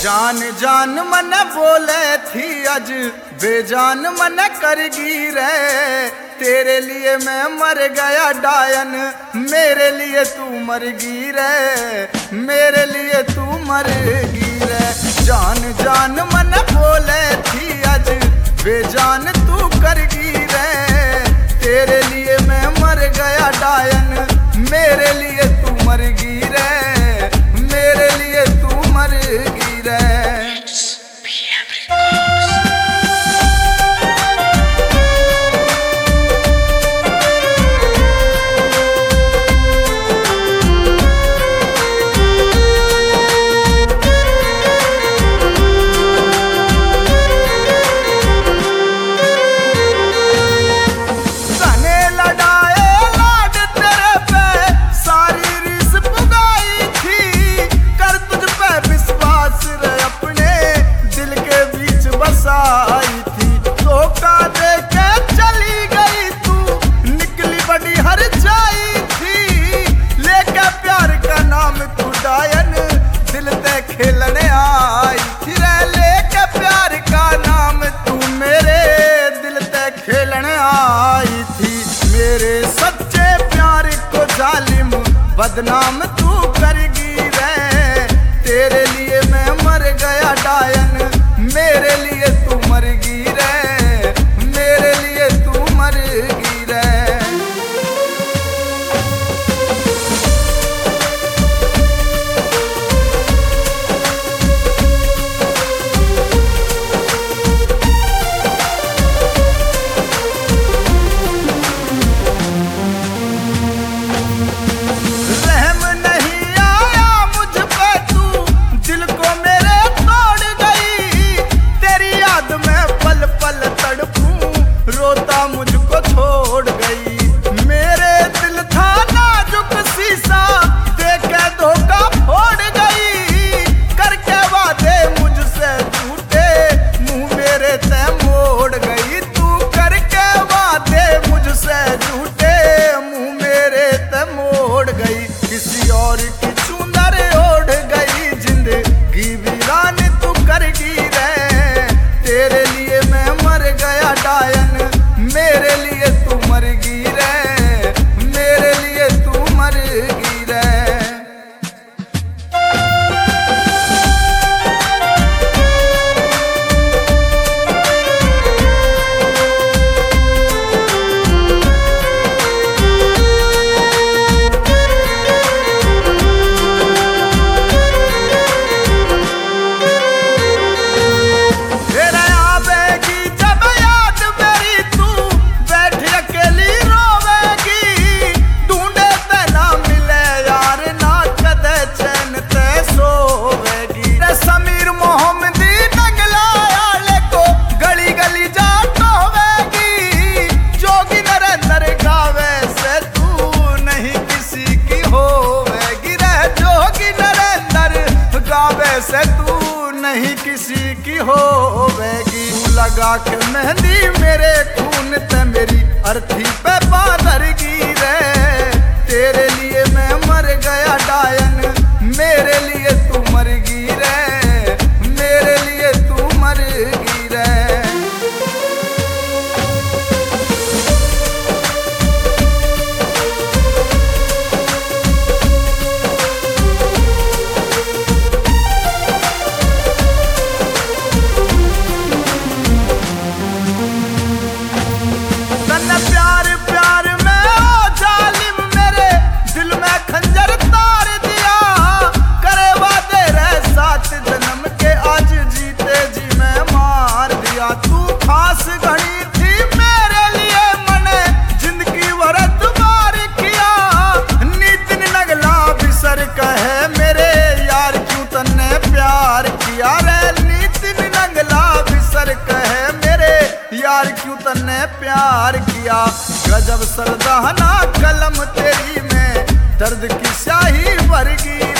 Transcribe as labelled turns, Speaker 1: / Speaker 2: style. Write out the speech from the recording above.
Speaker 1: जान जान मन बोले थी अज बेजान मन करगी रे। तेरे लिए मैं मर गया डायन, मेरे लिए तू मरगी रे, मेरे लिए तू मरगी रे। जान जान मन बोले थी अज बेजान तू करगी रे। तेरे लिए मैं मर गया डायन, मेरे लिए तू मरगी रे, मेरे लिए तू मरगी रे। आई थी धोखा दे के चली गई तू, निकली बड़ी हर जाई थी। लेके प्यार का नाम तू डायन, दिल ते खेलने आई थी रे। लेके प्यार का नाम तू मेरे दिल ते खेलने आई थी। मेरे सच्चे प्यार को जालिम बदनाम तू करगी रे। तेरे लिए मैं मर गया डायन, मेरे लिए तू मरगी रे, मेरे लिए तू मरगी रे। रहम नहीं आया मुझ पे तू, दिल को मेरे तोड़ गई। तेरी याद में पल पल तड़पूं, रोता मुझको छोड़ गई। मेरे दिल था नाजुक शीशा, देके धोखा फोड़ गई। करके वादे मुझसे झूठे, मुंह मेरे ते मोड़ गई। तू करके वादे मुझसे झूठे, मुंह मेरे ते मोड़ गई। किसी और की चुंदर ओढ़ गई, जिंदगी वीरान तू करगी रे। तेरे लिए मैं मर गया डायन, मेरे लिए तू मरगी रे, मेरे लिए तू मरगी रे। से तू नहीं किसी की होवेगी। तू लगा के मेहंदी मेरे खून ते मेरी अर्थी पे बांधगी रे। तेरे लिए मैं मर गया डायन, मेरे लिए तू मरगी रे, मेरे लिए तू मरगी रे। प्यार प्यार में ओ जालिम मेरे दिल में खंजर तार दिया। करे वादे रहे 7 जन्म के, आज जीते जी मैं मार दिया। तू खास घड़ी थी मेरे लिए, मने जिंदगी वरत बार किया। नितिन नगला बिसर कहे मेरे यार, क्यों तन्ने प्यार किया रे। नितिन नगला बिसर कहे मेरे यार, क्यों तन्ने प्यार किया। गजब सरदाना कलम तेरी में, दर्द की स्याही भरगी।